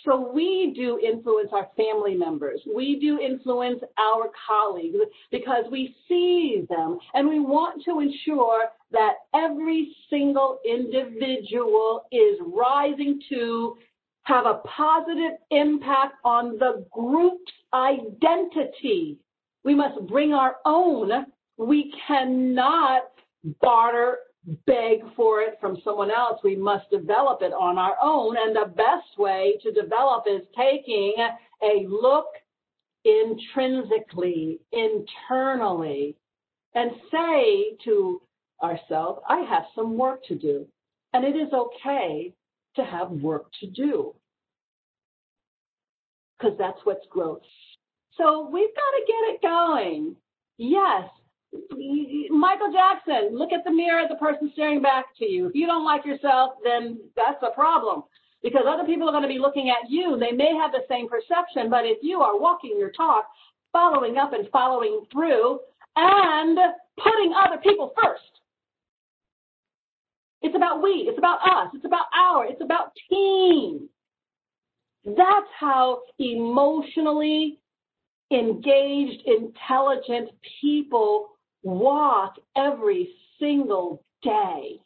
So we do influence our family members. We do influence our colleagues because we see them, and we want to ensure that every single individual is rising to have a positive impact on the group's identity. We must bring our own. We cannot barter, beg for it from someone else. We must develop it on our own. And the best way to develop is taking a look intrinsically, internally, and say to ourselves, I have some work to do. And it is okay to have work to do, because that's what's growth. So we've got to get it going. Yes. Michael Jackson, look at the mirror at the person staring back to you. If you don't like yourself, then that's a problem, because other people are going to be looking at you. They may have the same perception, but if you are walking your talk, following up and following through, and putting other people first, it's about we, it's about us, it's about it's about team. That's how emotionally engaged, intelligent people walk every single day.